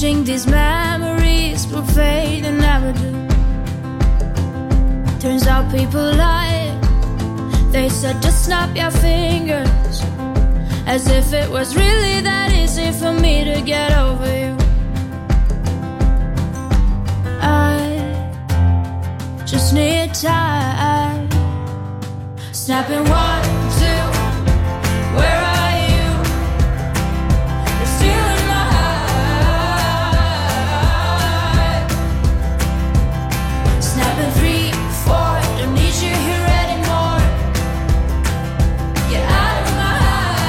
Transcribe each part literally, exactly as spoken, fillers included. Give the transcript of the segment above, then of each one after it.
wishing these memories would fade and never do. Turns out people lie. They said just snap your fingers, as if it was really that easy for me to get over you. I just need time. Snapping one, two, where are you? You're stealing my heart. Snapping three, four, don't need you here anymore. Get out of my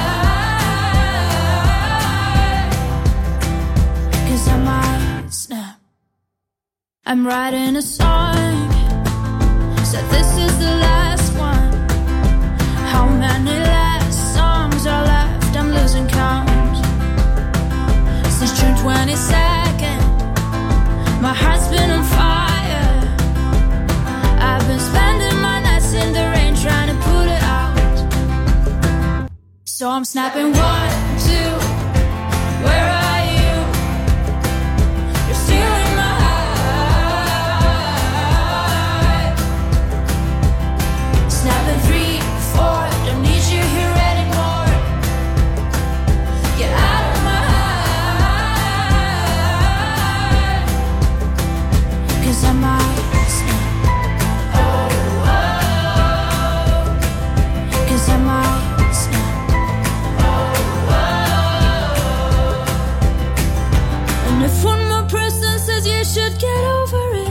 heart. Cause I might snap. I'm writing a song, said this is the last one. How many last songs are left? I'm losing count. Since June twenty-second, my heart's been on fire. I've been spending my nights in the rain trying to put it out. So I'm snapping one, two, where are you? You're stealing my heart. Snapping three, four, don't need you here anymore. Get out of my heart. Cause I might snap. Oh, oh. Cause I might snap. Oh, oh. And if one more person says you should get over it,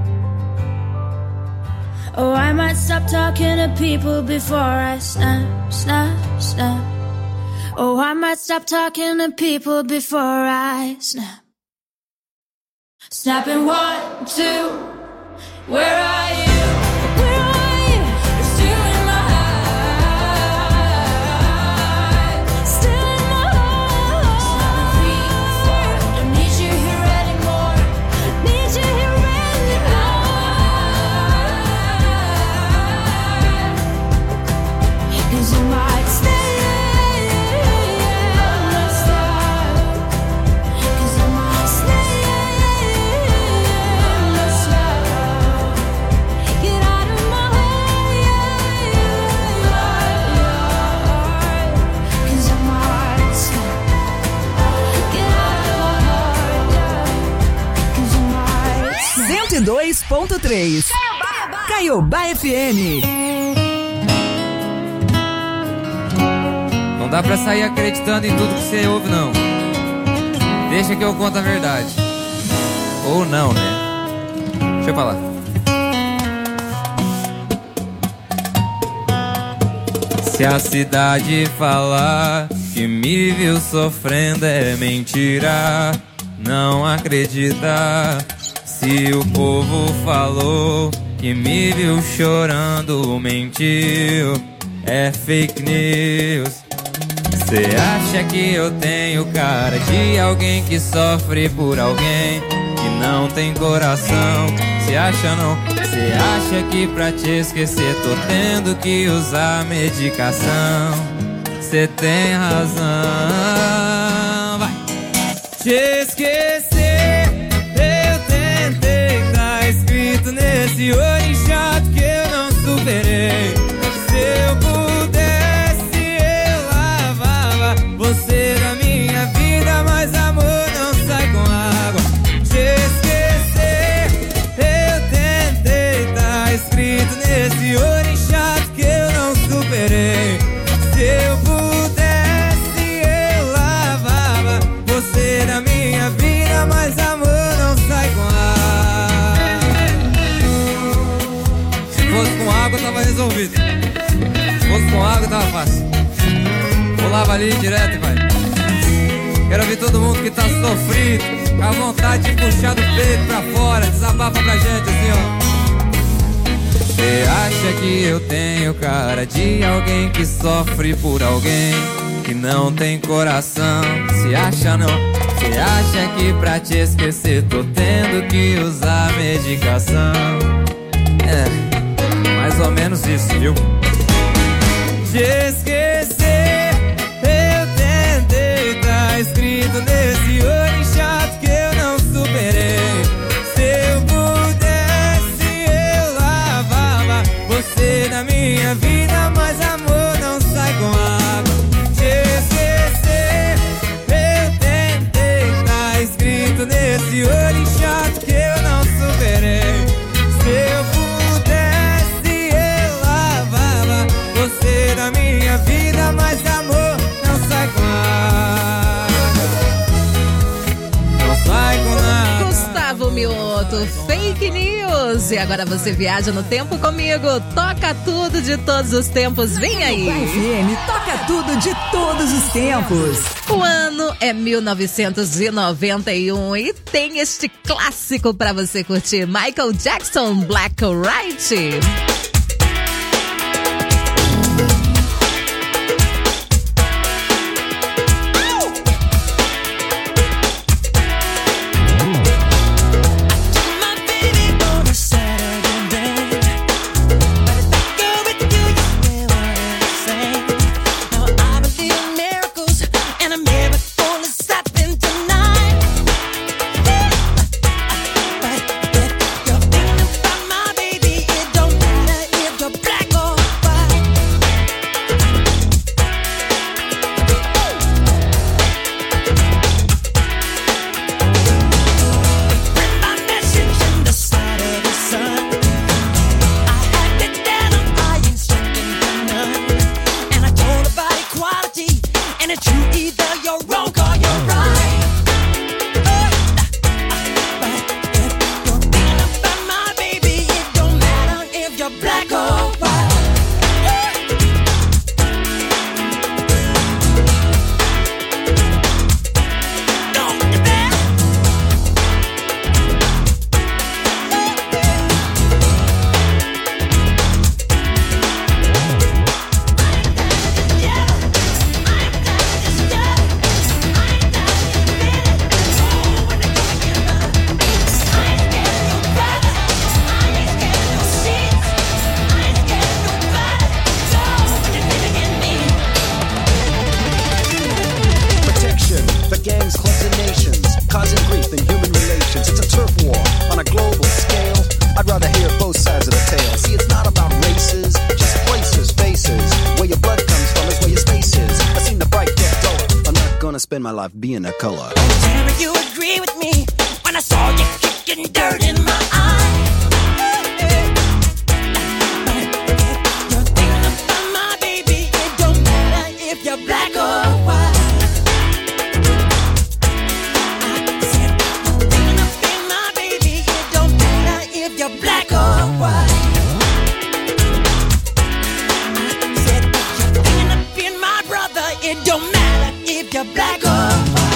oh, I might stop talking to people before I snap, snap, snap. Oh, I might stop talking to people before I snap. Snapping one, two, where are you? Where are you? You're stealing my heart. Stealing my heart. Snapping three, four, don't need you here anymore. Need you here anymore. Cause you might stay. Cause I might stay. Get out of my heart. Cause I might stay. Get out of my heart. Cause I might stay. cento e dois ponto três Caiobá F M. Não dá pra sair acreditando em tudo que você ouve, não. Deixa que eu conto a verdade. Ou não, né? Deixa eu falar. Se a cidade falar que me viu sofrendo é mentira, não acredita. Se o povo falou que me viu chorando, mentiu, é fake news. Cê acha que eu tenho cara de alguém que sofre por alguém que não tem coração? Cê acha não? Cê acha que pra te esquecer tô tendo que usar medicação? Cê tem razão. Vai! Te esquecer, eu tentei, tá escrito nesse olho chato que eu não superei. Se eu pudesse, eu lavava você da minha vida, mas amor não sai com água. Te esquecer, eu tentei, tá escrito nesse olho chato que eu não superei. Se eu pudesse, eu lavava você da minha vida, mas amor não sai com água. Se fosse com água, tava resolvido. Se fosse com água, tava fácil. Pulava ali direto e vai. Quero ouvir todo mundo que tá sofrido, com a vontade de puxar do peito pra fora. Desabafa pra gente assim, ó. Cê acha que eu tenho cara de alguém que sofre por alguém que não tem coração? Se acha não? Cê acha que pra te esquecer tô tendo que usar medicação? É, mais ou menos isso, viu? Te esquecer, eu tentei, tá escrito nesse olho chato que eu não momento Fake News. E agora você viaja no tempo comigo. Toca tudo de todos os tempos. Vem aí. F M toca tudo de todos os tempos. O ano é mil novecentos e noventa e um e tem este clássico pra você curtir. Michael Jackson, Black or White. Spend my life being a color. Tell me you agree with me when I saw you kicking dirt in my eye. You're thinking about my baby. It don't matter if you're black or white. I said you're thinking about my baby. It don't matter if you're black or white. I said you're thinking about my brother. It don't matter if you're black or white.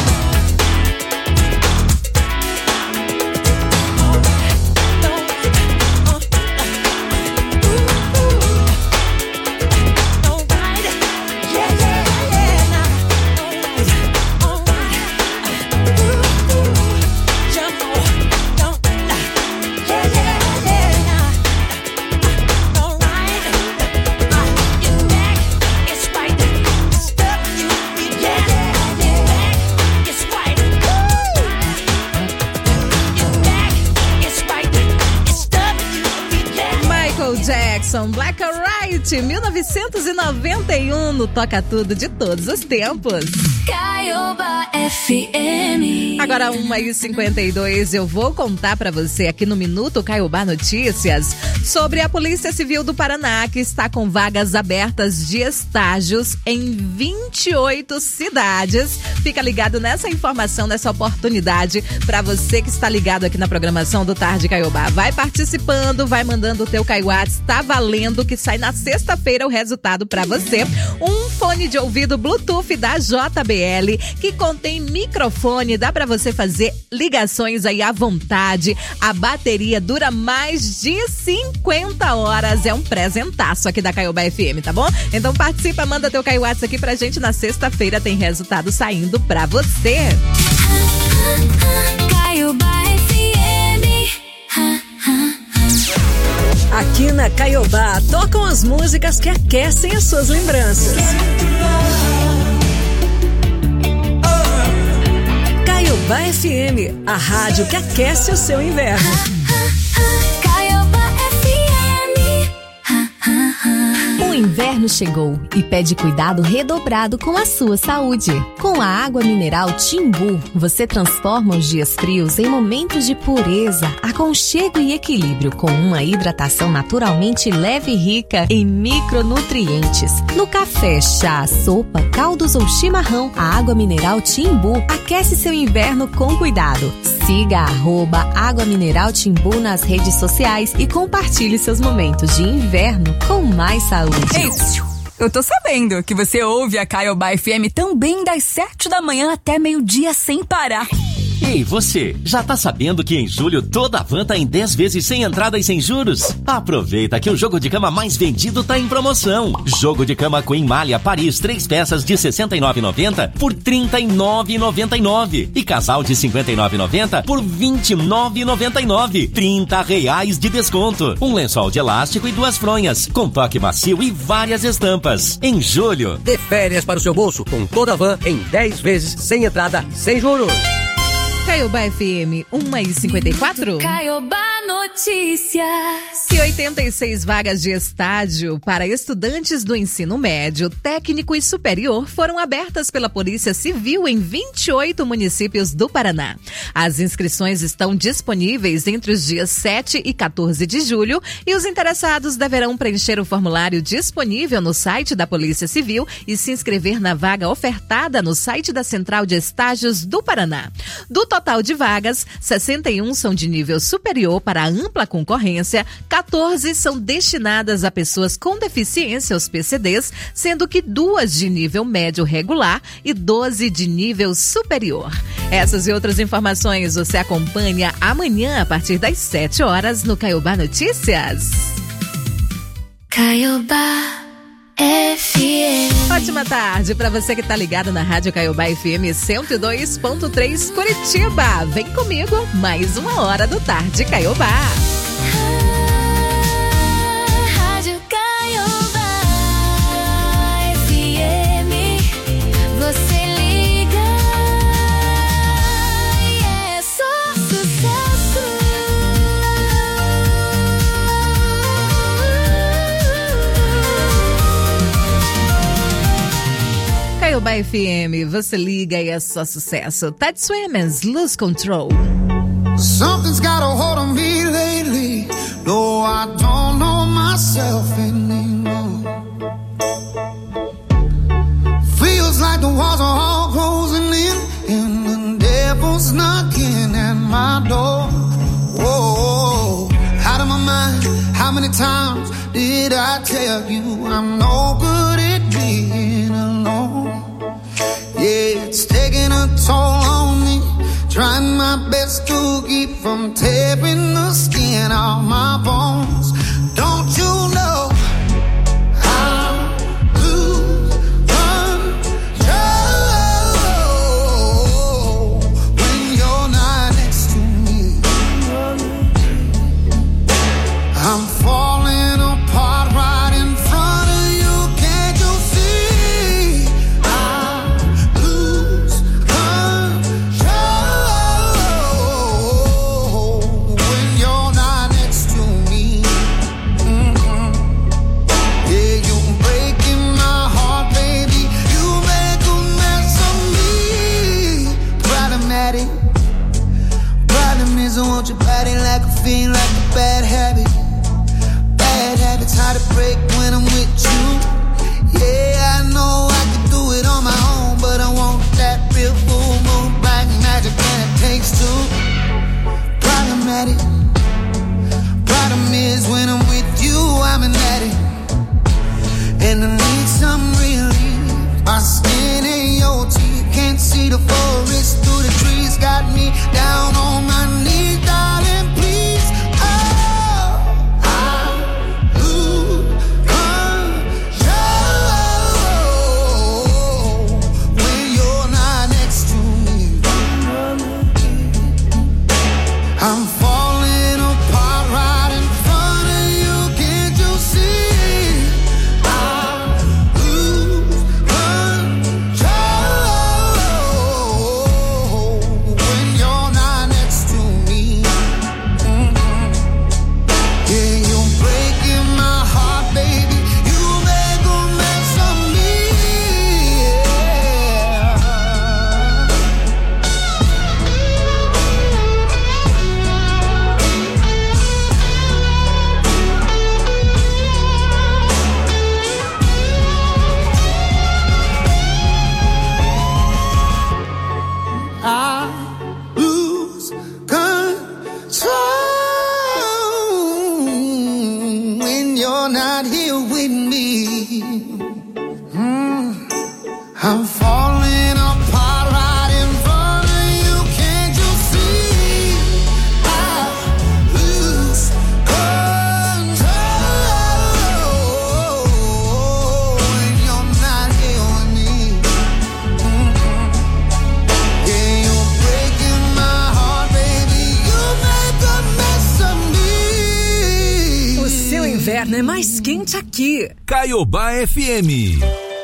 Jackson, Black or White, mil novecentos e noventa e um, no Toca Tudo de todos os tempos. Caioba F M. Agora uma e cinquenta e dois, eu vou contar pra você aqui no Minuto Caioba Notícias sobre a Polícia Civil do Paraná, que está com vagas abertas de estágios em vinte e oito cidades. Fica ligado nessa informação, nessa oportunidade pra você que está ligado aqui na programação do Tarde Caioba. Vai participando, vai mandando o teu Caiuats, tá valendo que sai na sexta-feira o resultado pra você. Um fone de ouvido Bluetooth da J B L que contém microfone, dá pra você fazer ligações aí à vontade. A bateria dura mais de cinquenta horas. É um presentaço aqui da Caioba F M, tá bom? Então participa, manda teu Caiuats aqui pra gente. Na sexta-feira tem resultado saindo pra você. Caioba F M. Aqui na Caioba tocam as músicas que aquecem as suas lembranças. Caioba F M, a rádio que aquece o seu inverno. Caioba F M. O inverno chegou e pede cuidado redobrado com a sua saúde. Com a água mineral Timbu, você transforma os dias frios em momentos de pureza, aconchego e equilíbrio, com uma hidratação naturalmente leve e rica em micronutrientes. No café, chá, sopa, caldos ou chimarrão, a água mineral Timbu aquece seu inverno com cuidado. Siga arroba Água Mineral Timbu nas redes sociais e compartilhe seus momentos de inverno com mais saúde. Ei, eu tô sabendo que você ouve a Caiobá F M também das sete da manhã até meio-dia sem parar. Ei, você, já tá sabendo que em julho toda a van tá em dez vezes sem entrada e sem juros? Aproveita que o jogo de cama mais vendido tá em promoção. Jogo de cama Queen Malha Paris, três peças de sessenta e nove reais e noventa centavos por trinta e nove reais e noventa e nove centavos. E casal de cinquenta e nove reais e noventa centavos por vinte e nove reais e noventa e nove centavos. trinta reais de desconto. Um lençol de elástico e duas fronhas, com toque macio e várias estampas. Em julho, dê férias para o seu bolso com toda a van em dez vezes sem entrada, sem juros. Caiobá F M, uma e cinquenta e quatro. Caiobá Notícias. E oitenta e seis vagas de estágio para estudantes do ensino médio, técnico e superior foram abertas pela Polícia Civil em vinte e oito municípios do Paraná. As inscrições estão disponíveis entre os dias sete e quatorze de julho e os interessados deverão preencher o formulário disponível no site da Polícia Civil e se inscrever na vaga ofertada no site da Central de Estágios do Paraná. Do total de vagas, sessenta e um são de nível superior para a ampla concorrência, quatorze são destinadas a pessoas com deficiência, os P C Ds, sendo que duas de nível médio regular e doze de nível superior. Essas e outras informações você acompanha amanhã a partir das sete horas no Caiobá Notícias. Caiobá F M. Ótima tarde para você que tá ligado na Rádio Caiobá F M cento e dois ponto três Curitiba. Vem comigo, mais uma hora do Tarde Caiobá. Rádio Caiobá F M. Você liga e é só sucesso. Caiobá F M, você liga e é só sucesso. Ted Swimmers, Lose Control. Something's got a hold on me lately. No, I don't know myself anymore. Feels like the walls are all closing in and the devil's knocking at my door. Whoa, out of my mind. How many times did I tell you I'm no good at being alone? Yeah, it's taking a toll on me. Trying my best to keep from tearing the skin off my bones. Don't you know I lose control when you're not next to me? I'm falling apart right in front of you. Can't you see? I lose control when you're not next to me. Mm-hmm. Yeah, you're breaking my heart, baby. You make a mess of me. Problematic. Problem is I want your body like a fiend, like a bad habit. Bad habits hard to break when I'm with you. Yeah, I know I could do it on my own, but I want that real full moon black magic and it takes two. Problematic. Problem is when I'm with you, I'm an addict, and I need some relief. My skin ain't your teeth, can't see the forest through the trees. Got me down on my knees, darling, please. Oh, I lose control inverno é mais quente aqui. Caiobá F M.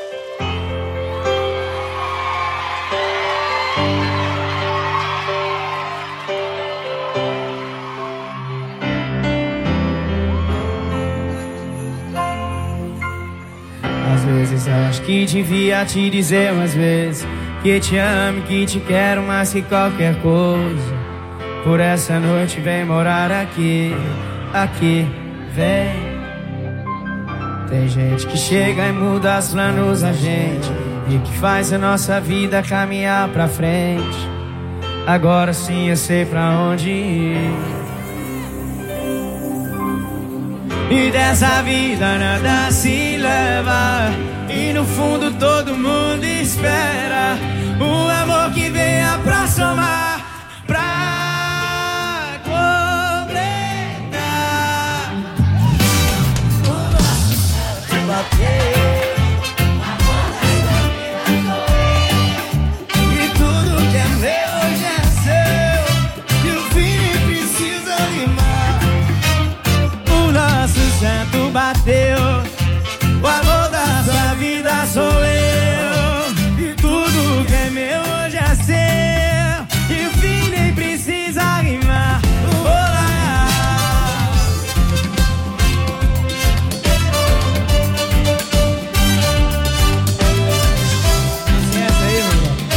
Às vezes acho que devia te dizer umas vezes que te amo, que te quero mais que qualquer coisa. Por essa noite vem morar aqui, aqui, vem. Tem gente que chega e muda os planos da gente e que faz a nossa vida caminhar pra frente. Agora sim eu sei pra onde ir. E dessa vida nada se leva, e no fundo todo mundo espera um amor que venha pra somar, pra completar. E tudo que é meu hoje é seu, e o fim nem precisa rimar. O nosso santo bateu, o amor da sua vida sou eu, e tudo que é meu hoje é seu, e o fim nem precisa rimar. Olá. Essa aí, meu irmão.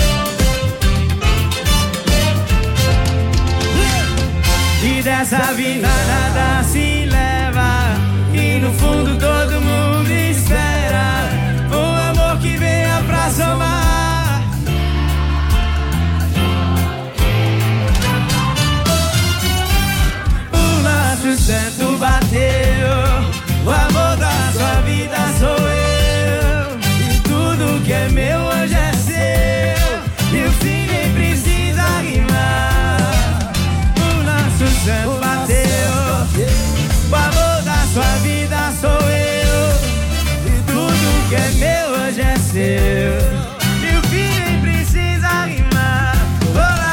E dessa vida nada se leva, e no fundo todo mundo espera um amor que venha pra somar. O nosso santo bateu, o amor da sua vida sou eu, e tudo que é meu hoje é seu, e o fim nem precisa rimar. O nosso santo bateu, o amor da sua vida sou eu, e tudo que é meu hoje é seu, e o fim nem precisa rimar. Olá,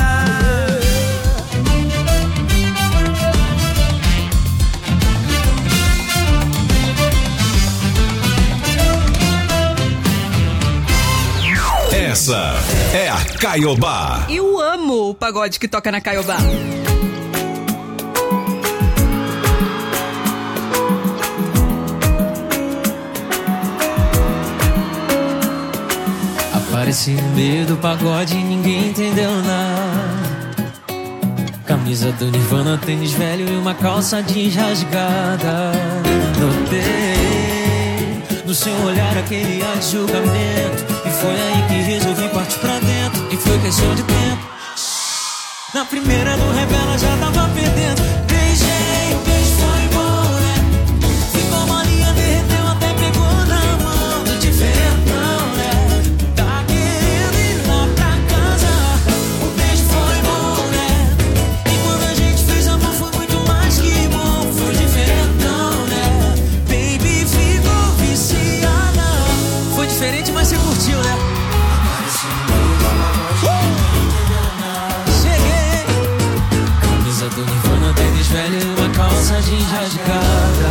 Essa é a Caiobá. Eu amo o pagode que toca na Caiobá. Apareci no meio do pagode e ninguém entendeu nada. Camisa do Nirvana, tênis velho e uma calça jeans rasgada. Notei no seu olhar aquele ar de julgamento, e foi aí que resolvi partir pra dentro, e foi questão de tempo. Na primeira do revela já tava perdendo. Beijei, o beijo foi bom, né? Ficou molinha, derreteu, até pegou na mão. Do diferentão, né? Tá querendo ir lá pra casa. O beijo foi bom, né? E quando a gente fez amor foi muito mais que bom. Foi diferentão, né? Baby, ficou viciada. Foi diferente, mas você curtiu, né? Do Nirvana, tênis velho e uma calça jeans rasgada.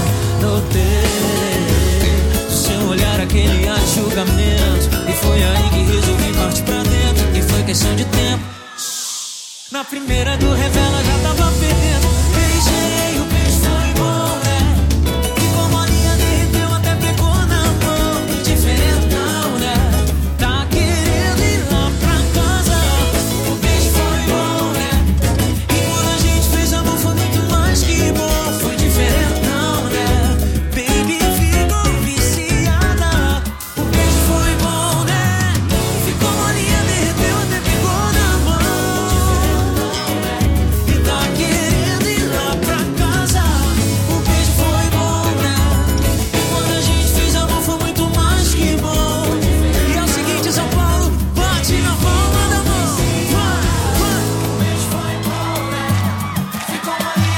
Notei do seu olhar aquele ar de julgamento, e foi aí que resolvi partir pra dentro, e foi questão de tempo. Na primeira do revela já tava perdendo. Beijei, o beijo foi bom, né? Ficou molinha, derreteu, até pegou na mão. Diferentão, né? Tá querendo ir lá pra casa. O beijo foi bom, né? Que bom, foi diferentão, né? Baby, ficou viciada. O beijo foi bom, né? Ficou molinha, derreteu, até pegou na mão. E tá querendo ir lá pra casa. O beijo foi bom, né? E quando a gente fez amor foi muito mais que bom. E é o seguinte, São Paulo, bate na palma da mão. Vai, vai. O beijo foi bom, né? Ficou molinha,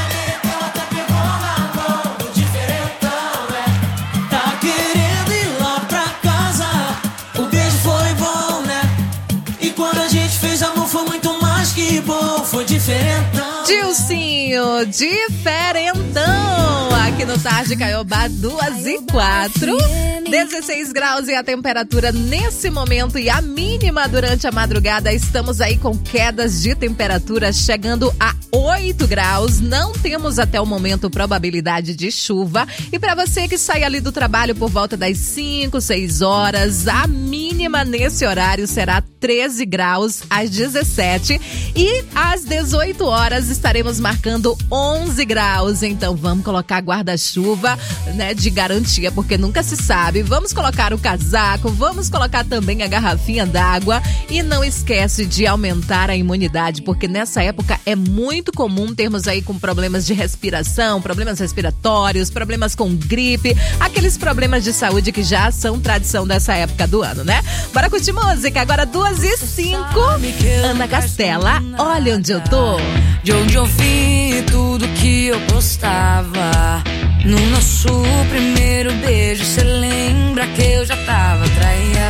fez amor foi muito mais mas que bom, foi diferentão. Dilcinho, diferentão. Aqui no Tarde Caiobá, duas e quatro. dezesseis graus e a temperatura nesse momento e a mínima durante a madrugada. Estamos aí com quedas de temperatura chegando a oito graus. Não temos até o momento probabilidade de chuva. E para você que sai ali do trabalho por volta das cinco, seis horas, a mínima nesse horário será treze graus às dezessete. E às dezoito horas estaremos marcando onze graus. Então vamos colocar guarda-chuva, né, de garantia, porque nunca se sabe. Vamos colocar o casaco, vamos colocar também a garrafinha d'água e não esquece de aumentar a imunidade, porque nessa época é muito comum termos aí com problemas de respiração, problemas respiratórios, problemas com gripe, aqueles problemas de saúde que já são tradição dessa época do ano, né? Bora curtir música, agora duas e cinco. Ana Castela, olha onde eu tô. De onde eu vim, tudo que eu gostava. No nosso primeiro beijo, cê lembra que eu já tava traída.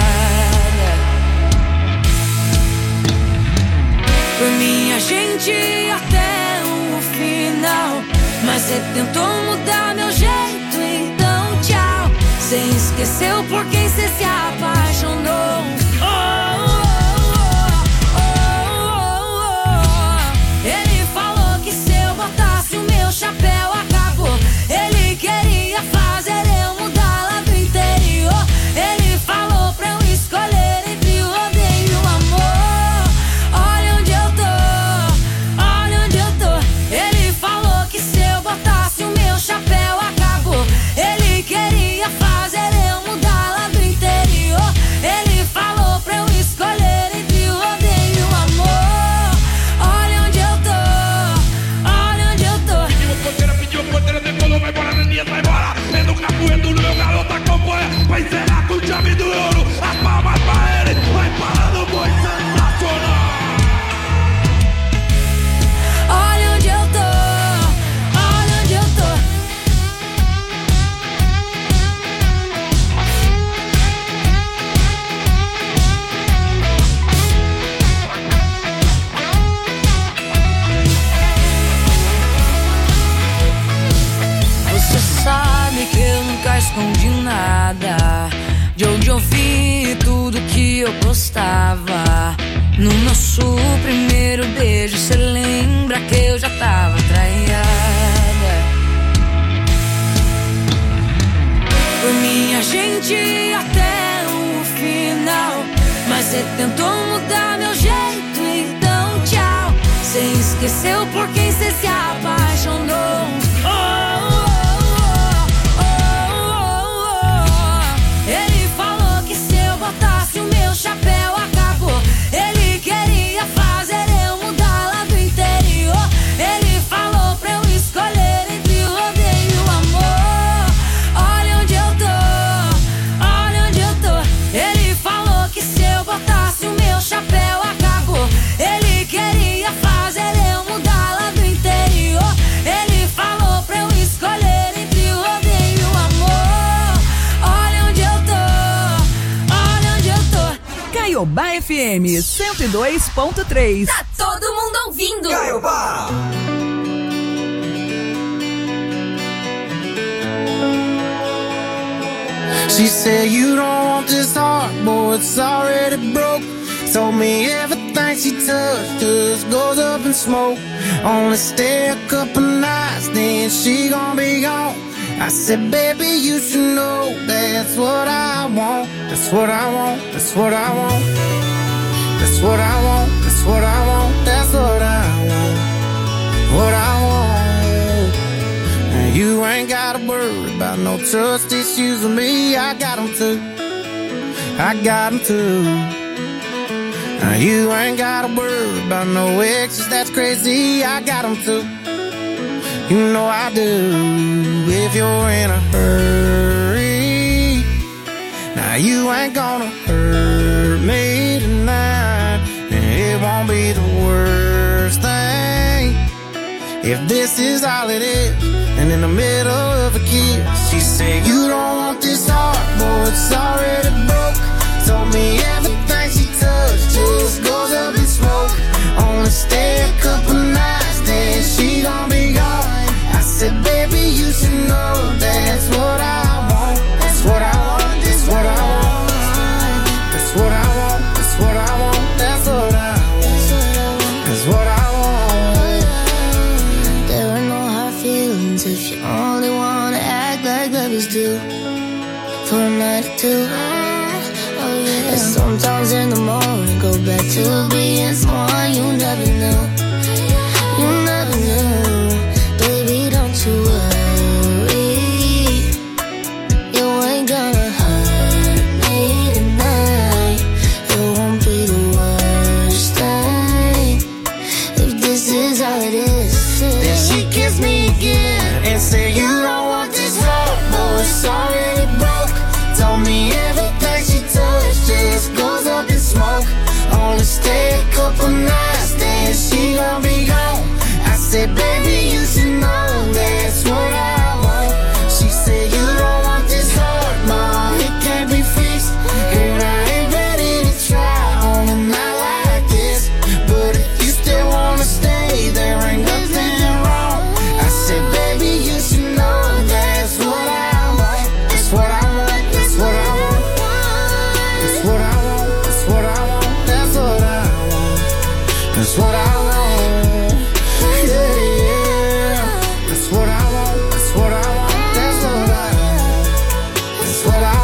Por minha gente até o final, mas cê tentou mudar meu jeito, então tchau. Cê esqueceu por quem cê se apaixonou. Oh, oh, oh, oh, oh. Ele falou que se eu botasse o meu chapéu acabou. Ele queria fazer eu mudar lá do interior. Ele falou pra eu escolher entre o odeio e o amor. Olha onde eu tô, olha onde eu tô. Ele falou que se eu botasse o meu chapéu acabou. Ele queria fazer eu mudar lá do interior. Ele falou pra eu escolher entre o odeio e o amor. Olha onde eu tô, olha onde eu tô. Pediu porteira, pediu porteira, decolou, vai embora, Neninha, vai embora. Vendo o capoeiro no meu garoto acompanha. Vai encerrar com o chave do ouro. As palmas pra ele, vai parando o boi sensacional. Olha onde eu tô, olha onde eu tô. Você sabe que eu nunca escondi nada. De onde eu vim, tudo que eu gostava. No nosso primeiro beijo, cê lembra que eu já tava traída. Por minha gente até o final, mas cê tentou mudar meu jeito, então tchau. Cê esqueceu por quem cê se apaixonou. Oh, oh, oh, oh, oh. Ele falou que se eu botasse o meu chapéu acabou. Ele queria fazer eu mudar lá do interior. Ele falou pra eu escolher entre o odeio e o amor. Olha onde eu tô, olha onde eu tô. Ele falou que se eu botasse o meu chapéu acabou. Ele queria fazer eu mudar lá do interior. Ele falou pra eu escolher entre o odeio e o amor. Olha onde eu tô, olha onde eu tô. Caiobá F M cento e dois ponto três. Tá todo mundo ouvindo. Caiobá. She said you don't want this heart, boy, it's already broke. Told me everything she touched just goes up in smoke. Only stay a couple nights, then she gon' be gone. I said, baby, you should know that's what I want. That's what I want, that's what I want. That's what I want, that's what I want. That's what I want, what I want. And you ain't gotta worry about no trust issues with me. I got them too, I got them too. Now you ain't gotta worry about no exes, that's crazy. I got them too, you know I do. If you're in a hurry, now you ain't gonna hurt me tonight. It won't be the worst thing if this is all it is. And in the middle of a kiss, she said, you don't want this heart, boy, it's already broke. Told me everything she touched just goes up in smoke. Only stay always do for a night or two. Oh yeah. And sometimes in the morning, go back to being someone you never knew. You never knew, baby. Don't you worry, you ain't gonna hurt me tonight. It won't be the worst thing if this is how it is. Then she kiss me again and say you don't want this love, but it's already broke. Told me everything she touched just goes up in smoke. Only stay a couple nights, then she gon' be gone. I said, baby, you should know that's what I want. She said, you don't want this heart, ma, it can't be fixed. And I ain't ready to try on a night like this. But if you still wanna stay, there ain't nothing wrong. I said, baby, you should know that's what I want. That's what I want, that's what I want. That's what I want, that's what I want. That's what I want. That's what I want. Yeah, yeah. That's what I want, that's what I want. That's what I want. That's what I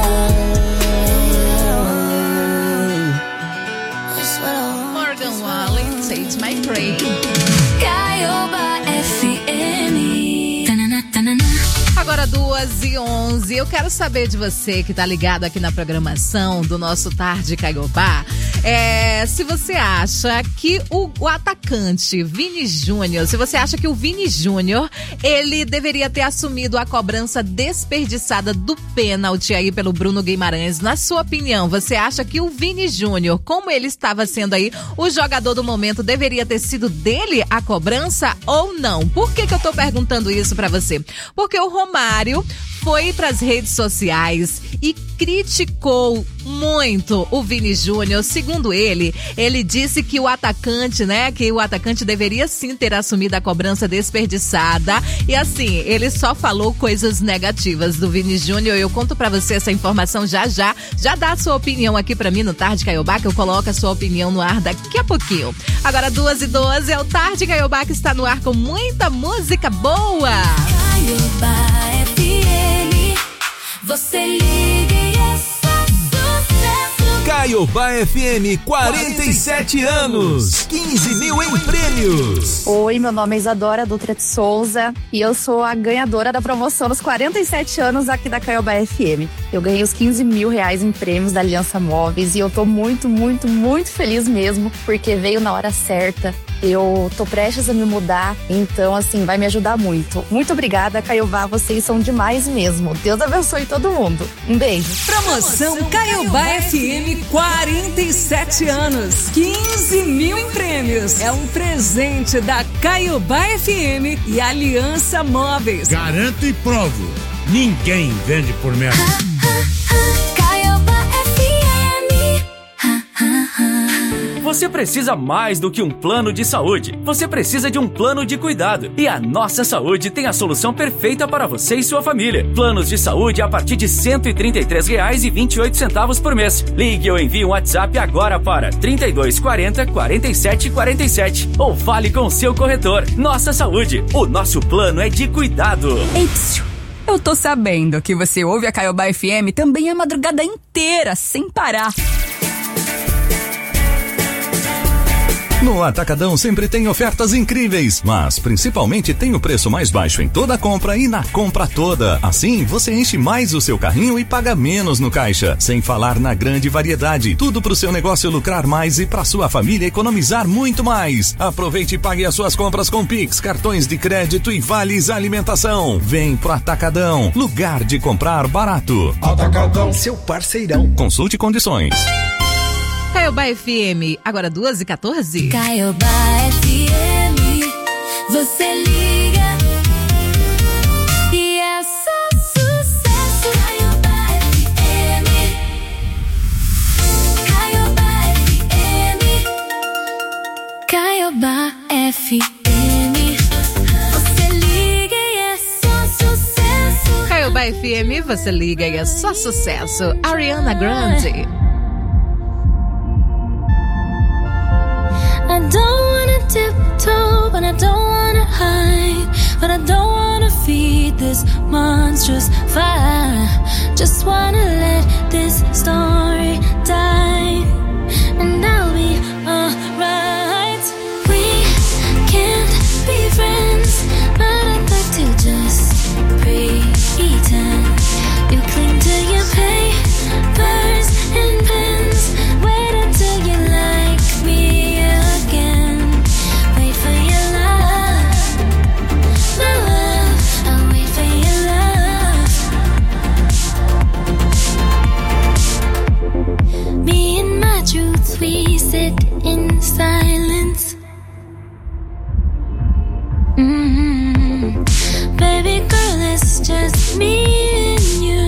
want. That's what I want. Morgan Wallen, Take My Praise. Caioba F M. Tanana, tanana. Agora duas e onze, eu quero saber de você que tá ligado aqui na programação do nosso Tarde Caiobá, é, se você acha que o, o atacante Vini Júnior, se você acha que o Vini Júnior, ele deveria ter assumido a cobrança desperdiçada do pênalti aí pelo Bruno Guimarães. Na sua opinião, você acha que o Vini Júnior, como ele estava sendo aí o jogador do momento, deveria ter sido dele a cobrança ou não? Por que que eu tô perguntando isso pra você? Porque o Romário foi pras redes sociais e criticou muito o Vini Júnior. Segundo ele, ele disse que o atacante, né, que o atacante deveria sim ter assumido a cobrança desperdiçada. E assim, ele só falou coisas negativas do Vini Júnior. Eu conto pra você essa informação já já. Já dá a sua opinião aqui pra mim no Tarde Caiobá, que eu coloco a sua opinião no ar daqui a pouquinho. Agora duas e doze, é o Tarde Caiobá que está no ar com muita música boa. Caioba F M, você liga e é só sucesso. Caiobá F M, quarenta e sete anos, quinze mil em prêmios. Oi, meu nome é Isadora Dutra de Souza e eu sou a ganhadora da promoção dos quarenta e sete anos aqui da Caiobá F M. Eu ganhei os quinze mil reais em prêmios da Aliança Móveis e eu tô muito, muito, muito feliz mesmo, porque veio na hora certa. Eu tô prestes a me mudar, então assim, vai me ajudar muito. Muito obrigada, Caiobá, vocês são demais mesmo. Deus abençoe todo mundo. Um beijo. Promoção Caiobá F M, quarenta e sete anos, quinze mil em prêmios. É um presente da Caiobá F M e Aliança Móveis. Garanto e provo, ninguém vende por menos. Você precisa mais do que um plano de saúde. Você precisa de um plano de cuidado. E a Nossa Saúde tem a solução perfeita para você e sua família. Planos de saúde a partir de cento e trinta e três reais e vinte e oito centavos por mês. Ligue ou envie um WhatsApp agora para trinta e dois quarenta, quarenta e sete quarenta e sete ou fale com o seu corretor. Nossa Saúde, o nosso plano é de cuidado. Ei, psiu. Eu tô sabendo que você ouve a Caiobá F M também a madrugada inteira, sem parar. No Atacadão sempre tem ofertas incríveis, mas principalmente tem o preço mais baixo em toda compra e na compra toda. Assim, você enche mais o seu carrinho e paga menos no caixa. Sem falar na grande variedade. Tudo pro seu negócio lucrar mais e pra sua família economizar muito mais. Aproveite e pague as suas compras com Pix, cartões de crédito e vales alimentação. Vem pro Atacadão, lugar de comprar barato. Atacadão, seu parceirão. Consulte condições. Caiobá F M, agora duas e quatorze. Caiobá F M, você liga e é só sucesso. Caiobá F M, Caiobá F M, Caiobá F M, você liga e é só sucesso. Caiobá F M, você liga e é só sucesso. Ariana Grande. I don't wanna tiptoe, but I don't wanna hide. but I don't wanna feed this monstrous fire. Just wanna let this story die, and I'll be alright. We can't be friends, but I'd like to just pretend. You cling to your papers and pens. Wait until you like me again. Wait for your love, my love. I'll wait for your love. Me and my truth, we sit in silence. Mm-hmm. Baby girl, it's just me and you.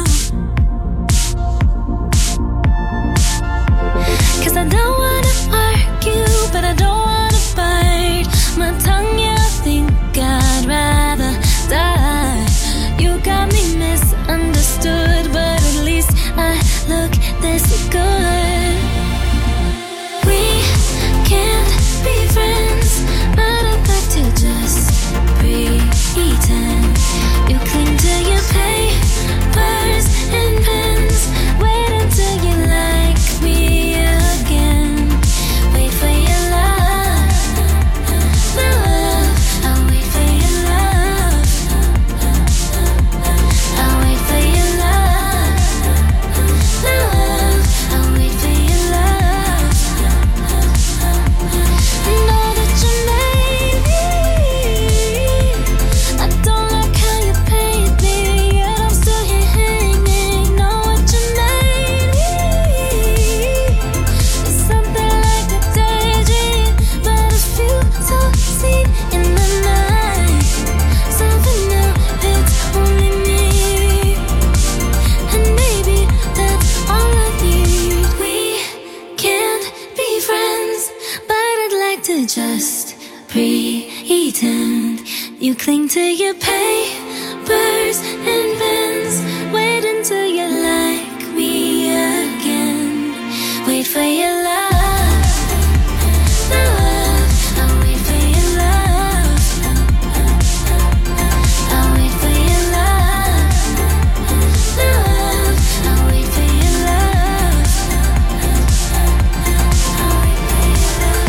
'Cause I don't wanna argue, but I don't wanna bite my tongue. Yeah, I think I'd rather die. You got me misunderstood, but at least I look this good. We can't be friends, but I'd like to just pretend. You cling to your papers and pens. Wait until you like me again. Wait for your love, my love. I'll wait for your love. I'll wait for your love, my love. I'll wait for your love. I know that you made me. I don't like how you paint me, yet I'm still here hanging. Know what you made me. It's something like a daydream, but a few so seen in the night. Something new, it's only me, and maybe that's all I need. We can't be friends, but I'd like to just pretend. You cling to your papers and pens. Wait until you like me again. Wait for your love, my love. I'll wait for your love. I'll wait for your love, my love. I'll wait for your love. I'll wait for your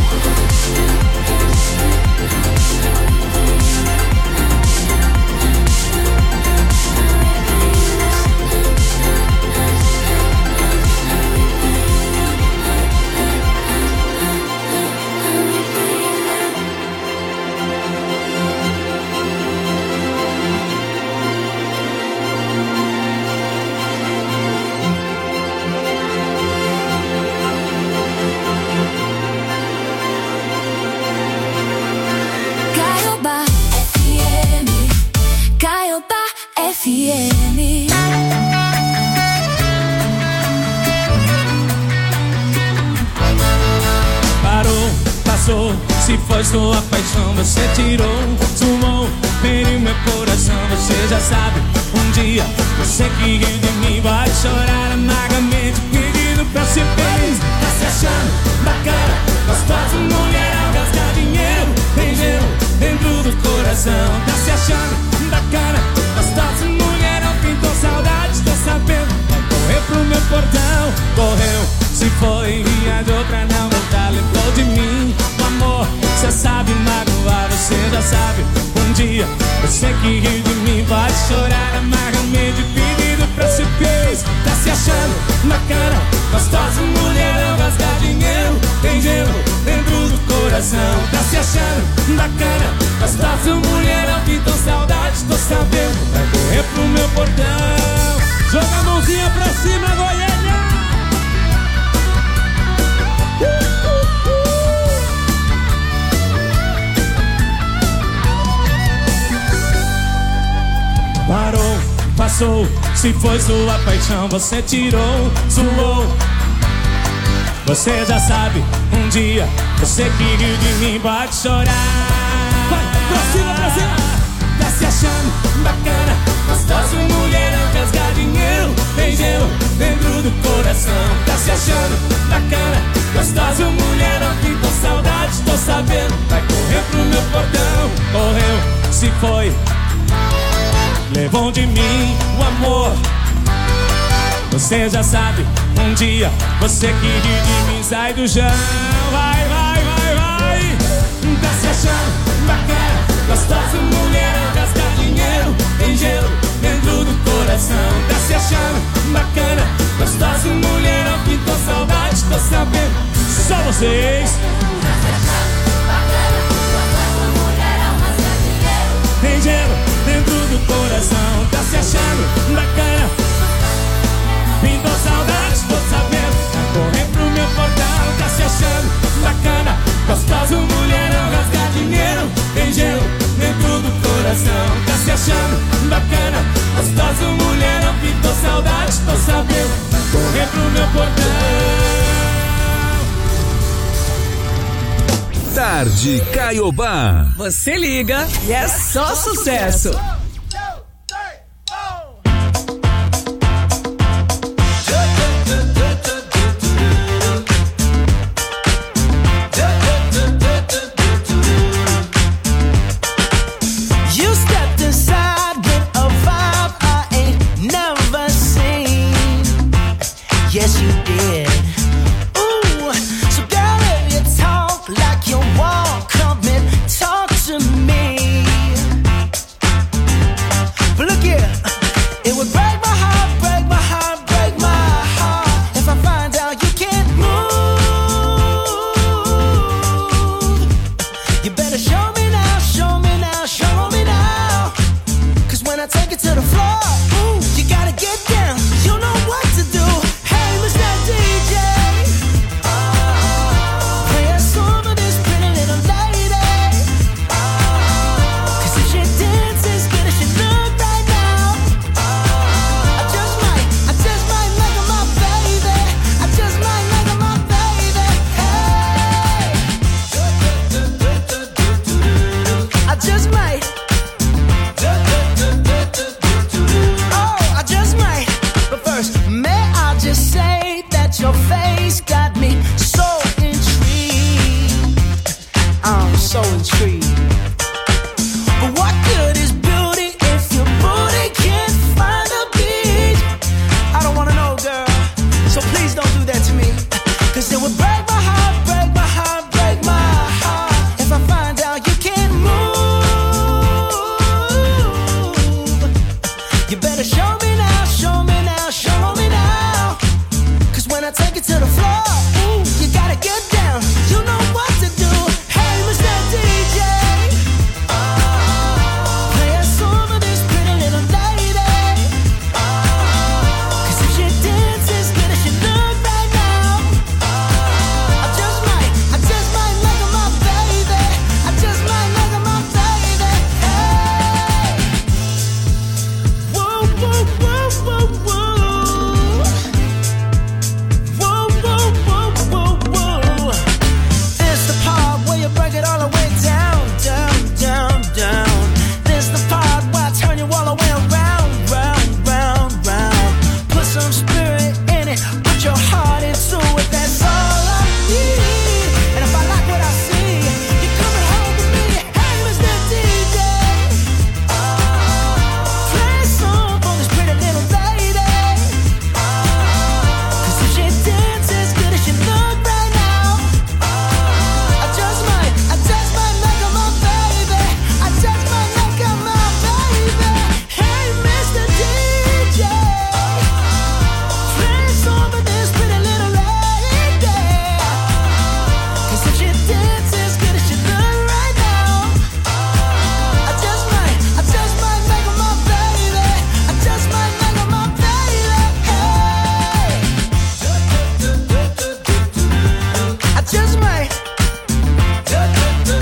Caiobá F M, Caiobá F M. Parou, passou, se foi sua paixão, você tirou, sumou, feriu meu coração, você já sabe. Um dia, você que riu de mim vai chorar amargamente, pedindo pra ser feliz. Tá se achando bacana, gostosa, mulher, ao gastar dinheiro, tem gelo dentro do coração. Tá se achando bacana, gostosa, mulher, ao pintou saudade, tô sabendo. Vai correr pro meu portão, correu, se foi, viajou pra não voltar, lembrou de mim. O amor, cê sabe magoar, você já sabe. Um dia, você que riu de mim vai chorar amargamente, pedindo pra ser feliz. Tá se achando bacana, gostosa, mulherão, gastar dinheiro, tem gelo dentro do coração. Tá se achando bacana, gostosa, mulherão, pintou saudade, tô sabendo. Vai correr pro meu portão, joga a mãozinha pra cima, Goiânia. Parou, passou, se foi sua paixão, você tirou, suou. Você já sabe, um dia, você que riu de mim pode chorar. Vai, pra cima, pra cima. Tá se achando bacana, gostosa, mulherão, rasgar dinheiro, tem gelo dentro do coração. Tá se achando bacana, gostosa, mulherão, que com saudade, tô sabendo. Vai correr pro meu portão, correu, se foi, levou de mim o amor. Você já sabe, um dia você que ri de mim sai do chão. Vai, vai, vai, vai. Tá se achando bacana, gostosa, mulherão, gasta dinheiro, tem gelo dentro do coração. Tá se achando bacana, gostosa, mulherão, pintou saudade, tô sabendo, só vocês. Tá se achando bacana, gostosa, mulherão, gasta dinheiro, tem gelo dentro do coração. Tá se achando bacana, pintou saudade, tô sabendo, tá correndo pro meu portão. Tá se achando bacana, gostoso, mulherão, rasga dinheiro, tem gelo dentro do coração. Tá se achando bacana, gostoso, mulherão, pintou saudade, tô sabendo, tá correndo pro meu portão. Tarde Caiobá. Você liga e é só sucesso.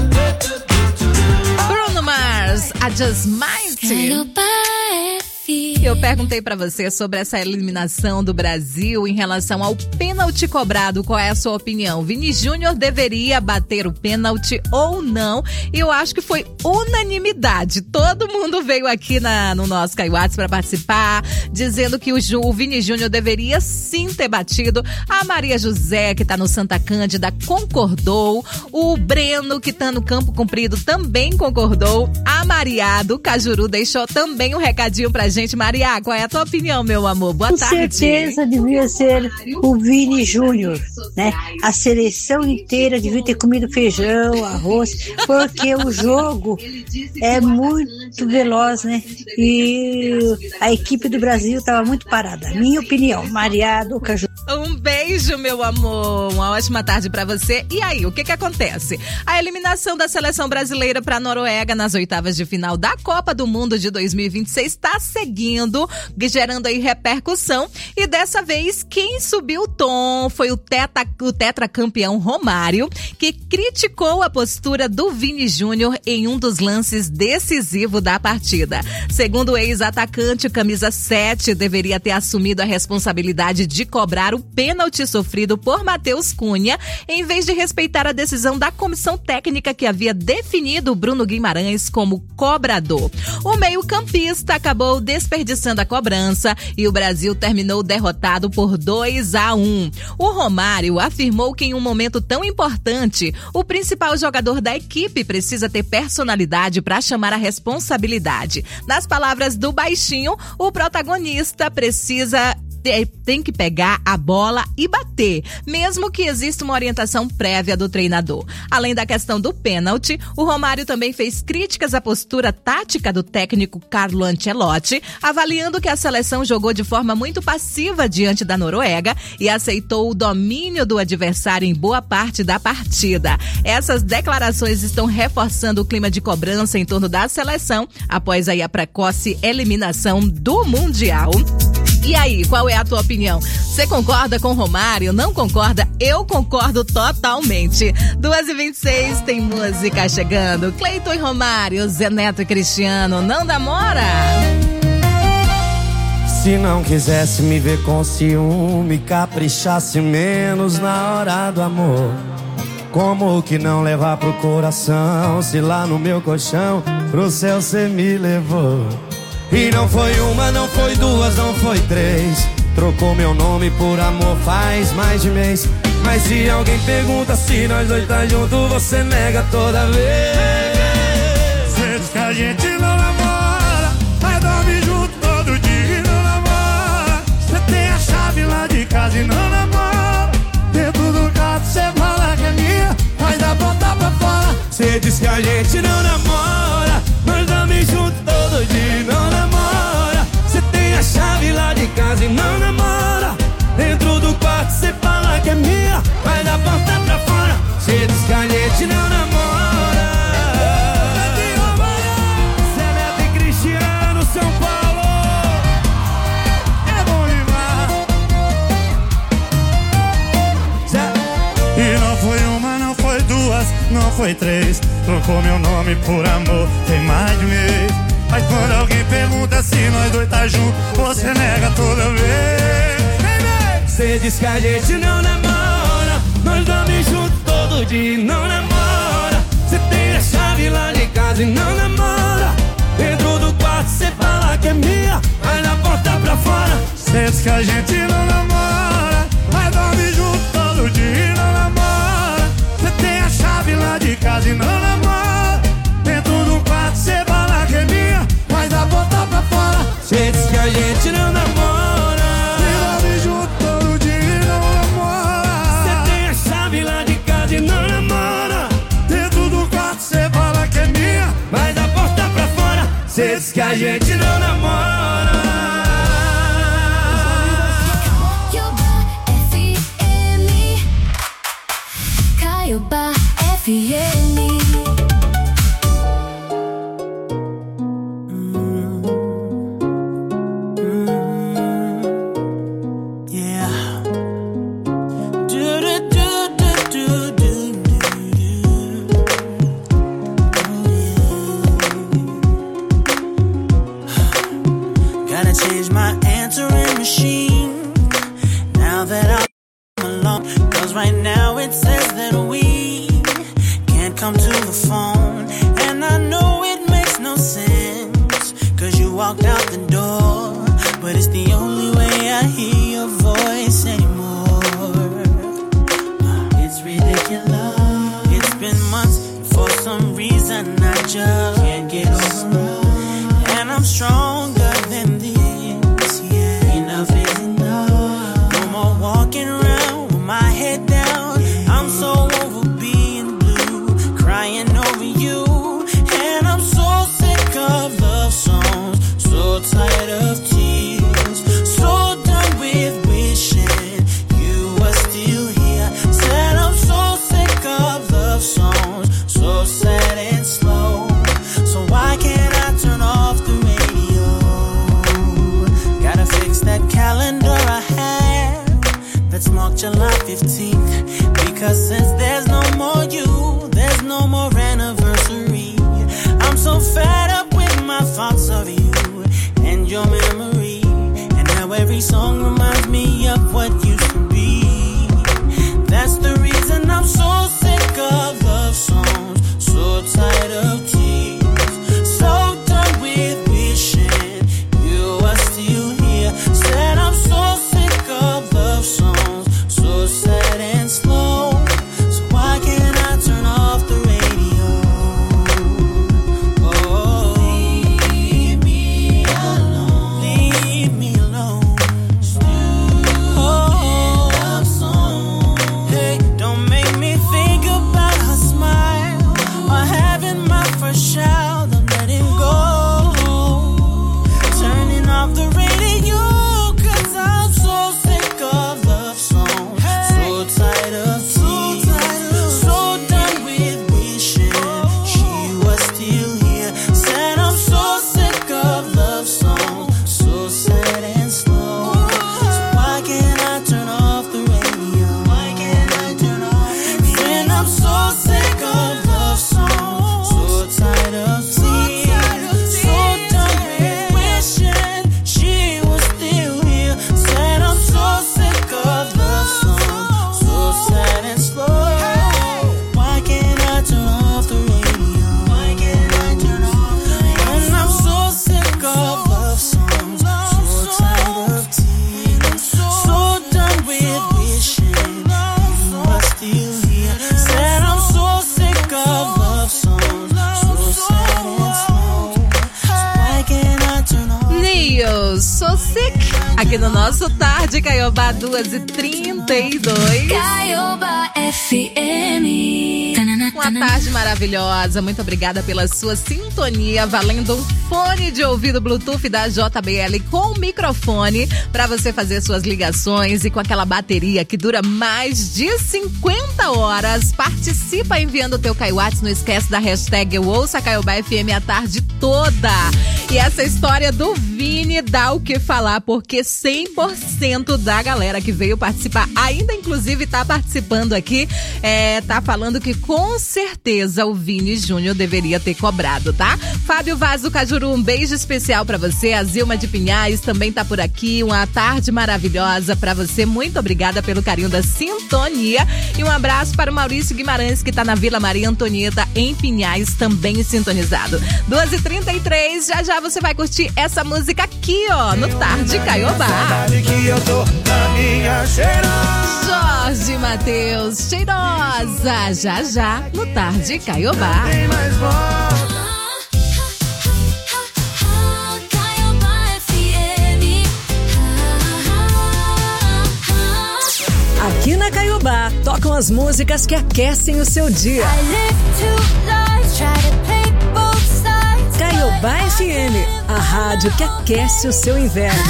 Just Might. Caiobá F M. Eu perguntei pra você sobre essa eliminação do Brasil em relação ao pênalti cobrado. Qual é a sua opinião? Vini Júnior deveria bater o pênalti ou não? E eu acho que foi unanimidade. Todo mundo veio aqui na, no nosso Caio Watts pra participar, dizendo que o, Ju, o Vini Júnior deveria sim ter batido. A Maria José, que tá no Santa Cândida, concordou. O Breno, que tá no Campo Comprido, também concordou. A Maria do Cajuru deixou também um recadinho pra gente. Maria, qual é a tua opinião, meu amor? Boa Com tarde. Com certeza devia ser o Vini Júnior, né? A seleção inteira devia ter comido feijão, arroz, porque o jogo é muito veloz, né? E a equipe do Brasil estava muito parada. Minha opinião, Maria do Caju. Um beijo, meu amor. Uma ótima tarde pra você. E aí, o que que acontece? A eliminação da seleção brasileira pra Noruega nas oitavas de final da Copa do Mundo de dois mil e vinte e seis está seguindo, gerando aí repercussão. E dessa vez, quem subiu o tom foi o, teta, o tetracampeão Romário, que criticou a postura do Vini Júnior em um dos lances decisivos da partida. Segundo o ex-atacante, o camisa sete deveria ter assumido a responsabilidade de cobrar o pênalti sofrido por Matheus Cunha, em vez de respeitar a decisão da comissão técnica que havia definido o Bruno Guimarães como cobrador. O meio-campista acabou desperdiçando a cobrança e o Brasil terminou derrotado por dois a um. O Romário afirmou que em um momento tão importante, o principal jogador da equipe precisa ter personalidade para chamar a responsabilidade. Nas palavras do Baixinho, o protagonista precisa tem que pegar a bola e bater, mesmo que exista uma orientação prévia do treinador. Além da questão do pênalti, o Romário também fez críticas à postura tática do técnico Carlo Ancelotti, avaliando que a seleção jogou de forma muito passiva diante da Noruega e aceitou o domínio do adversário em boa parte da partida. Essas declarações estão reforçando o clima de cobrança em torno da seleção após aí a precoce eliminação do Mundial. E aí, qual é a tua opinião? Você concorda com o Romário? Não concorda? Eu concordo totalmente. duas e vinte e seis, tem música chegando. Cleiton e Romário, Zé Neto e Cristiano, não namora? Se não quisesse me ver com ciúme, caprichasse menos na hora do amor. Como que não levar pro coração, se lá no meu colchão pro céu cê me levou? E não foi uma, não foi duas, não foi três. Trocou meu nome por amor faz mais de mês. Mas se alguém pergunta se nós dois tá junto, você nega toda vez. Cê diz que a gente não namora, mas dorme junto todo dia e não namora. Cê tem a chave lá de casa e não namora. Dentro do quarto cê fala que é minha, mas dá botar pra fora. Cê diz que a gente não namora, nós dorme junto todo dia e não namora. Cê tem a chave lá de casa e não namora. Dentro do quarto cê fala que é minha, mas dá porta pra fora. Cê diz que a gente não namora. Zé Neto e Cristiano, São Paulo. É bom demais. Zé. E não foi uma, não foi duas, não foi três. Trocou meu nome por amor, tem mais de mês. Mas quando alguém pergunta se nós dois tá junto, você nega toda vez. Cê diz que a gente não namora, nós dormimos junto todo dia e não namora. Cê tem a chave lá de casa e não namora. Dentro do quarto cê fala que é minha, mas na porta pra fora. Cê diz que a gente não namora, mas dorme junto todo dia e não namora. Cê tem a chave lá de casa e não namora. Dentro do quarto cê fala que é minha, mas dá porta pra fora. Cê diz que a gente não namora, e dorme junto todo dia e não namora. Cê tem a chave lá de casa e não namora. Dentro do quarto cê fala que é minha, mas dá porta pra fora. Cê diz que a gente não namora. Caiobá F M. Gotta take come to the phone. And I know it makes no sense, cause you walked out the door. But it's the only way I hear your voice anymore. It's ridiculous. It's been months, and for some reason I just can't get over. And I'm stronger than this, yeah. Enough is enough. No more walking around with my head down. I'm so over being blue, crying over you. And I'm so sick of love songs, so tired of tears, so done with wishing you were still here. Said I'm so sick of love songs, so sad and slow. So why can't I turn off the radio? Gotta fix that calendar I have that's marked July fifteenth. Because since there's no more you, there's no more anniversary. I'm so fed up with my thoughts of you and your memory, and how every song reminds me of what used to be. That's the reason I'm so sick of love songs, so tired of tears, so done with wishing you were still here. Said I'm so sick of love songs, so sad and slow. So why can't I turn off the radio? Oh, leave me alone, leave me alone. Oh, love song. Hey, don't make me think about her smile or having my first child. I'm letting go, turning off the radio, cause I'm so sick of love songs, so tired of tears, so done with wishing she was still here. Said I'm so sick of love songs, so sad and slow. So why can't I turn off the radio? Why can't I turn off the radio? When I'm so sick of love songs, so tired of tears, so done with wishing she was still here. Said I'm so sick of love songs, so sad and slow. Why can't I turn off the radio? Why can't I turn off the radio? And I'm so sick of love songs, so tired of tears, so done with wishing you were still here. Said I'm so sick of love songs, so sad and slow. So why can't I turn off? Neo, so sick. Aqui no nosso Tarde Caiobá, duas e trinta e dois. Caiobá F M. Uma tarde maravilhosa, muito obrigada pela sua sintonia, valendo um fone de ouvido Bluetooth da J B L com microfone para você fazer suas ligações e com aquela bateria que dura mais de cinquenta horas. Participa enviando o teu Caiwats, não esquece da hashtag Eu Ouço a Caiobá F M a tarde toda. E essa história do Vini dá o que falar, porque cem por cento da galera que veio participar, ainda inclusive tá participando aqui, é, tá falando que com certeza o Vini Júnior deveria ter cobrado, tá? Fábio Vaz do Cajuru, um beijo especial pra você. A Zilma de Pinhais também tá por aqui. Uma tarde maravilhosa pra você. Muito obrigada pelo carinho da sintonia. E um abraço para o Maurício Guimarães, que tá na Vila Maria Antonieta, em Pinhais, também sintonizado. duas e trinta e três, já já você vai curtir essa música aqui, ó, no Tarde Caiobá. Que eu tô na minha cheirosa. Jorge Mateus, cheirosa, já já no Tarde Caiobá. Tem mais volta. Aqui na Caiobá, tocam as músicas que aquecem o seu dia. Caiobá F M, a rádio que aquece o seu inverno.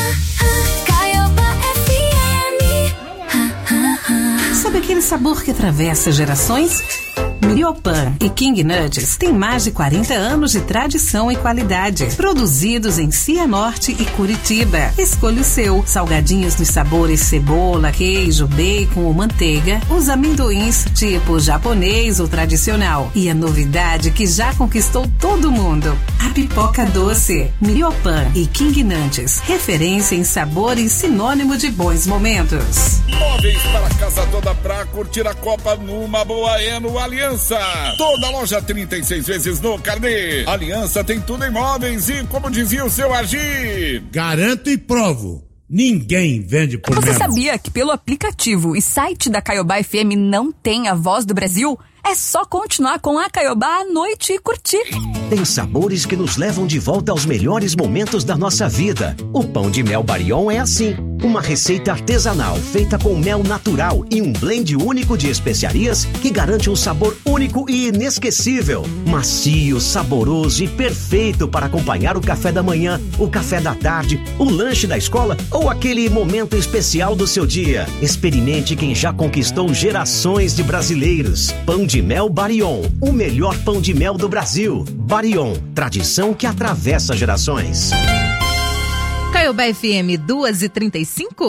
Sabe aquele sabor que atravessa gerações? Miliopan e King Nuts têm mais de quarenta anos de tradição e qualidade. Produzidos em Cianorte e Curitiba. Escolha o seu. Salgadinhos nos sabores cebola, queijo, bacon ou manteiga. Os amendoins tipo japonês ou tradicional. E a novidade que já conquistou todo mundo. A pipoca doce. Miliopan e King Nuts. Referência em sabor e sinônimo de bons momentos. Móveis para casa toda pra curtir a Copa numa boa é no Aliança. Aliança. Toda loja trinta e seis vezes no carnê. Aliança tem tudo em móveis e, como dizia o seu Agir, garanto e provo. Ninguém vende por Você menos. sabia que pelo aplicativo e site da Caiobá F M não tem a voz do Brasil? É só continuar com a Caiobá à noite e curtir. Tem sabores que nos levam de volta aos melhores momentos da nossa vida. O pão de mel Barion é assim. Uma receita artesanal feita com mel natural e um blend único de especiarias que garante um sabor único e inesquecível. Macio, saboroso e perfeito para acompanhar o café da manhã, o café da tarde, o lanche da escola ou aquele momento especial do seu dia. Experimente quem já conquistou gerações de brasileiros. Pão de mel Barion, o melhor pão de mel do Brasil. Barion, tradição que atravessa gerações. Caiobá F M duas e trinta e cinco.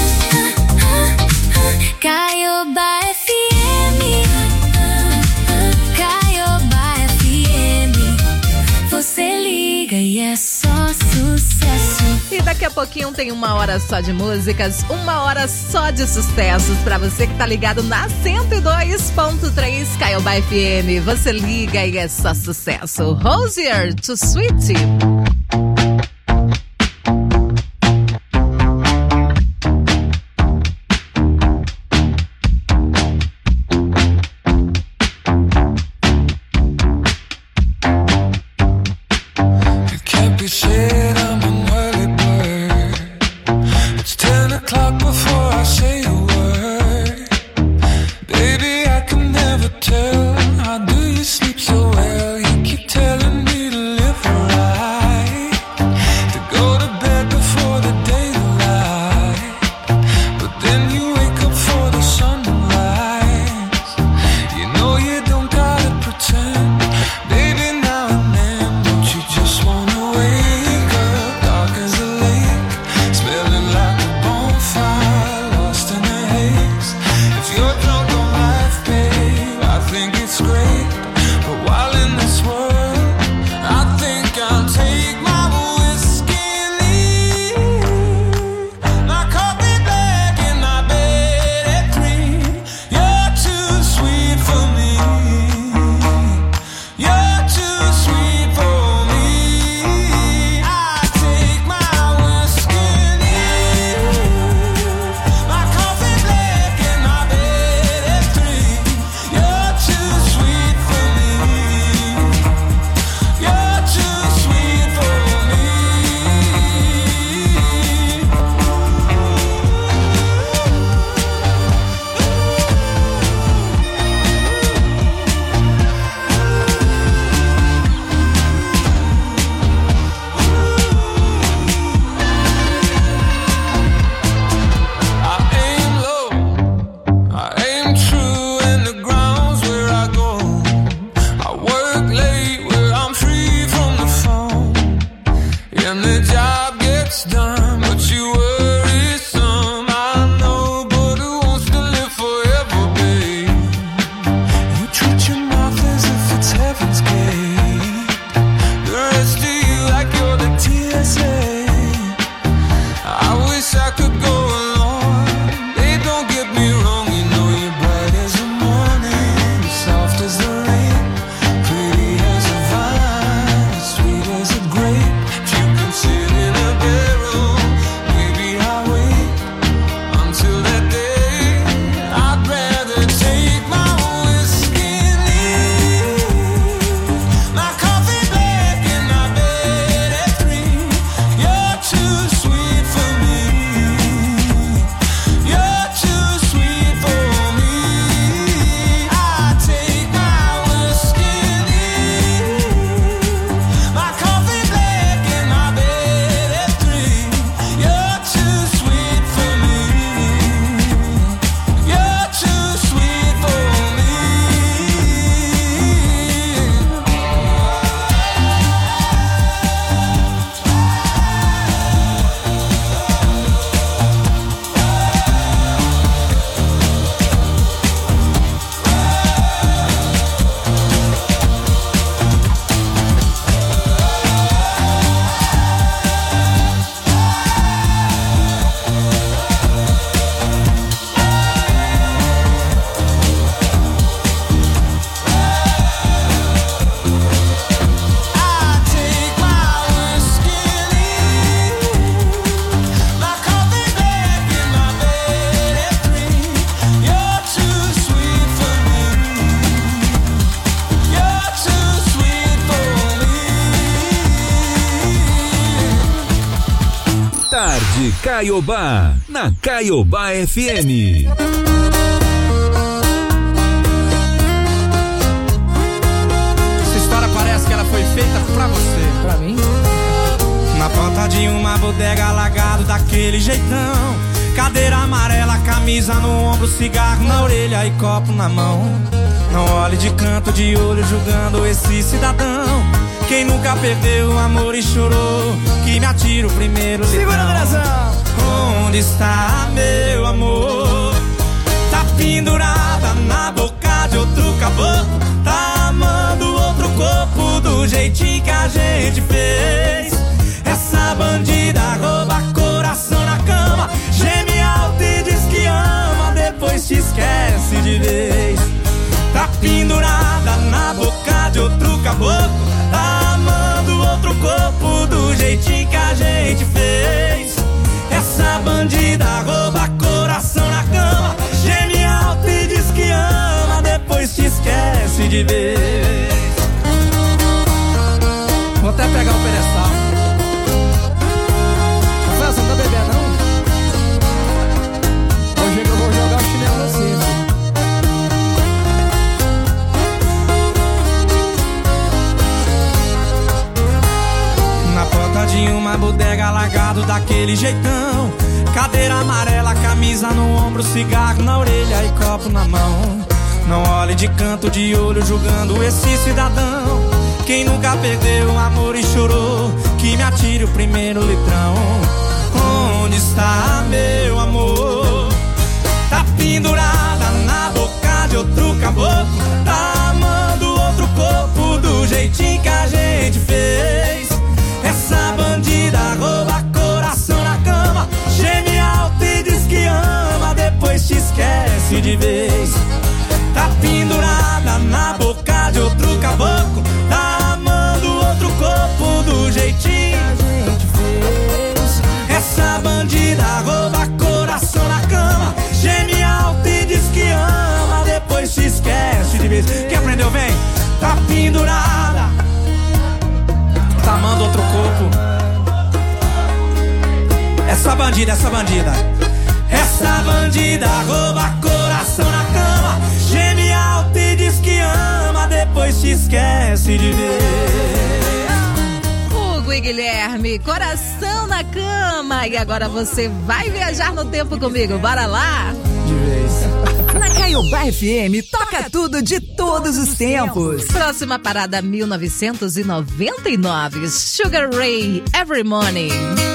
Caiobá F M. Caiobá F M. Você liga e é só sucesso. E daqui a pouquinho tem uma hora só de músicas, uma hora só de sucessos pra você que tá ligado na cento e dois ponto três Caiobá F M. Você liga e é só sucesso. Rosier, Too Sweet. de Caiobá, na Caiobá F M. Essa história parece que ela foi feita pra você. Pra mim? Na porta de uma bodega, largado daquele jeitão, cadeira amarela, camisa no ombro, cigarro na orelha e copo na mão. Não olhe de canto de olho julgando esse cidadão. Quem nunca perdeu o amor e chorou, que me atira o primeiro litrão. Segura, Andrezão! Onde está meu amor? Tá pendurada na boca de outro caboclo, tá amando outro corpo do jeitinho que a gente fez. Essa bandida rouba coração na cama, geme alto e diz que ama, depois te esquece de vez. Tá pendurada na boca de outro caboclo, tá amando outro corpo do jeitinho que a gente fez. Essa bandida rouba coração na cama, geme alto e diz que ama, depois te esquece de vez. Vou até pegar o pedestal. Rafael, você não tá bebendo, não? Hoje eu vou jogar o chinelo assim. Na porta de uma bodega, largado daquele jeitão, cadeira amarela, camisa no ombro, cigarro na orelha e copo na mão. Não olhe de canto de olho julgando esse cidadão. Quem nunca perdeu o amor e chorou, que me atire o primeiro litrão. Onde está meu amor? Tá pendurada na boca de outro caboclo, tá amando outro corpo do jeitinho que a gente fez. Essa bandida rouba coração na cama, geme alto e diz que ama, depois te esquece de vez. Tá pendurada na boca de outro caboclo, tá amando outro corpo do jeitinho que a gente fez. Essa bandida rouba coração na cama, geme alto e diz que ama, depois te esquece de vez. Quem aprendeu, vem. Tá pendurada, tá amando outro corpo. Essa bandida, essa bandida, essa bandida rouba coração na cama, geme alto e diz que ama, depois te esquece de ver. Hugo e Guilherme, coração na cama. E agora você vai viajar no tempo comigo, bora lá? De vez. Na Caiobá F M, toca tudo de todos os tempos. Próxima parada, mil novecentos e noventa e nove, Sugar Ray, Every Morning.